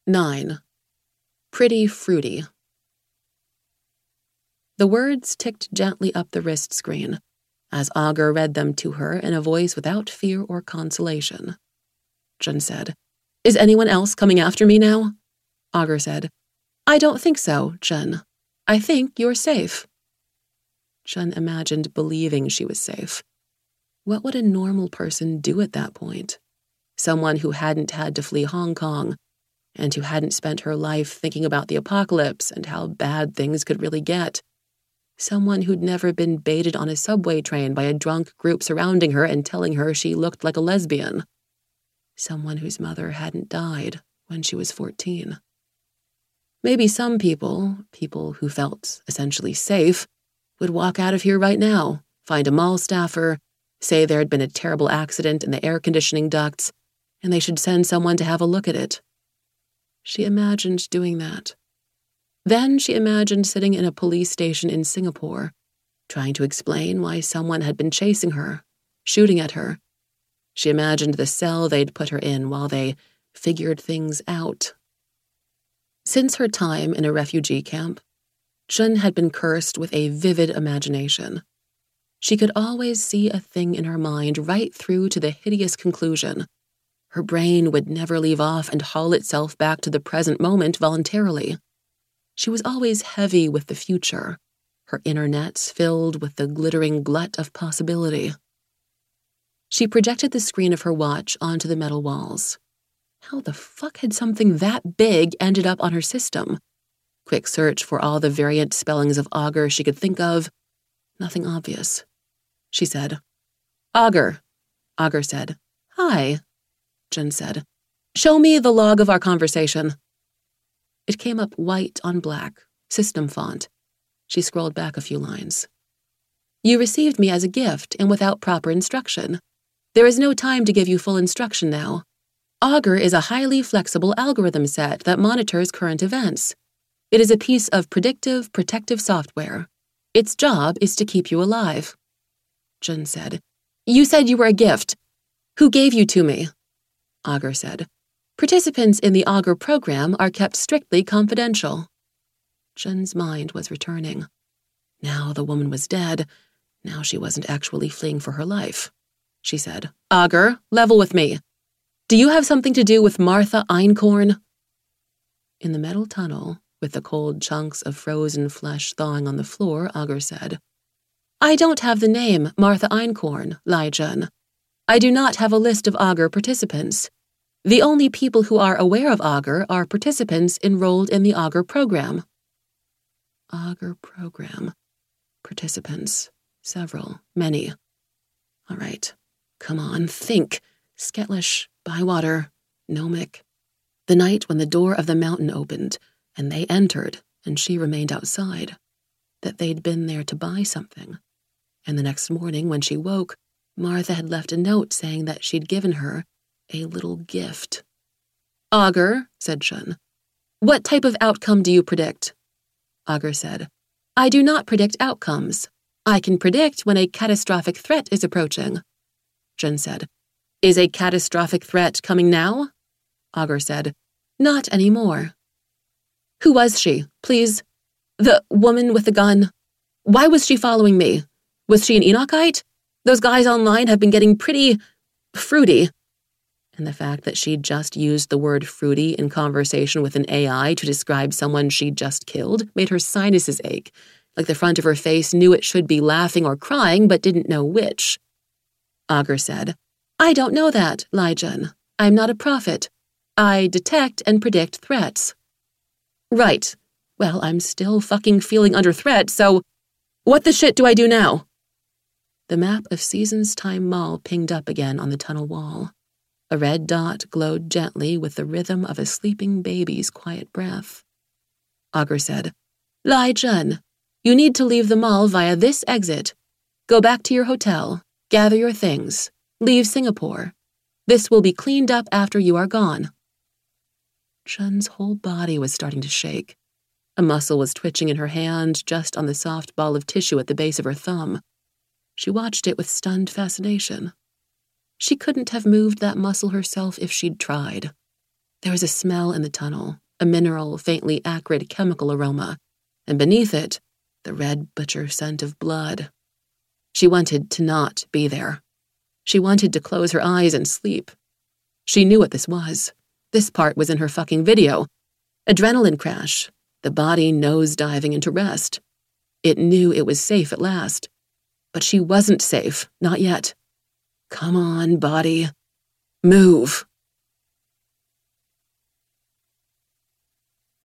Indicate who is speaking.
Speaker 1: 9. Pretty fruity. The words ticked gently up the wrist screen, as Augur read them to her in a voice without fear or consolation. Jun said, "Is anyone else coming after me now?" Augur said, "I don't think so, Jun. I think you're safe." Jun imagined believing she was safe. What would a normal person do at that point? Someone who hadn't had to flee Hong Kong, and who hadn't spent her life thinking about the apocalypse and how bad things could really get. Someone who'd never been baited on a subway train by a drunk group surrounding her and telling her she looked like a lesbian. Someone whose mother hadn't died when she was 14. Maybe some people who felt essentially safe, would walk out of here right now, find a mall staffer, say there had been a terrible accident in the air conditioning ducts, and they should send someone to have a look at it. She imagined doing that. Then she imagined sitting in a police station in Singapore, trying to explain why someone had been chasing her, shooting at her. She imagined the cell they'd put her in while they figured things out. Since her time in a refugee camp, Jun had been cursed with a vivid imagination. She could always see a thing in her mind right through to the hideous conclusion. Her brain would never leave off and haul itself back to the present moment voluntarily. She was always heavy with the future, her inner nets filled with the glittering glut of possibility. She projected the screen of her watch onto the metal walls. How the fuck had something that big ended up on her system? Quick search for all the variant spellings of Augur she could think of. Nothing obvious. She said, "Augur." Augur said, "Hi." Jun said, "Show me the log of our conversation." It came up white on black, system font. She scrolled back a few lines. "You received me as a gift and without proper instruction. There is no time to give you full instruction now. Augur is a highly flexible algorithm set that monitors current events. It is a piece of predictive, protective software. Its job is to keep you alive." Jun said, "You said you were a gift. Who gave you to me?" Augur said, "Participants in the Augur program are kept strictly confidential." Jun's mind was returning. Now the woman was dead. Now she wasn't actually fleeing for her life. She said, "Augur, level with me. Do you have something to do with Martha Einkorn?" In the metal tunnel, with the cold chunks of frozen flesh thawing on the floor, Augur said, "I don't have the name Martha Einkorn, Lai Jun. I do not have a list of Augur participants. The only people who are aware of Augur are participants enrolled in the Augur program." Augur program. Participants. Several. Many. All right. Come on, think. Sketlish, Bywater, Gnomic. The night when the door of the mountain opened, and they entered, and she remained outside. That they'd been there to buy something. And the next morning, when she woke, Martha had left a note saying that she'd given her a little gift. "Augur," said Jun, "what type of outcome do you predict?" Augur said, "I do not predict outcomes. I can predict when a catastrophic threat is approaching." Jun said, "Is a catastrophic threat coming now?" Augur said, "Not anymore." "Who was she, please? The woman with the gun. Why was she following me? Was she an Enochite? Those guys online have been getting pretty fruity." And the fact that she'd just used the word fruity in conversation with an AI to describe someone she'd just killed made her sinuses ache, like the front of her face knew it should be laughing or crying but didn't know which. Augur said, "I don't know that, Lai Jun. I'm not a prophet. I detect and predict threats." "Right. Well, I'm still fucking feeling under threat, so what the shit do I do now?" The map of Seasons Time Mall pinged up again on the tunnel wall. A red dot glowed gently with the rhythm of a sleeping baby's quiet breath. Augur said, "Lai Jun, you need to leave the mall via this exit. Go back to your hotel, gather your things, leave Singapore. This will be cleaned up after you are gone." Jun's whole body was starting to shake. A muscle was twitching in her hand, just on the soft ball of tissue at the base of her thumb. She watched it with stunned fascination. She couldn't have moved that muscle herself if she'd tried. There was a smell in the tunnel, a mineral, faintly acrid chemical aroma, and beneath it, the red butcher scent of blood. She wanted to not be there. She wanted to close her eyes and sleep. She knew what this was. This part was in her fucking video. Adrenaline crash, the body nose-diving into rest. It knew it was safe at last. But she wasn't safe, not yet. Come on, body. Move.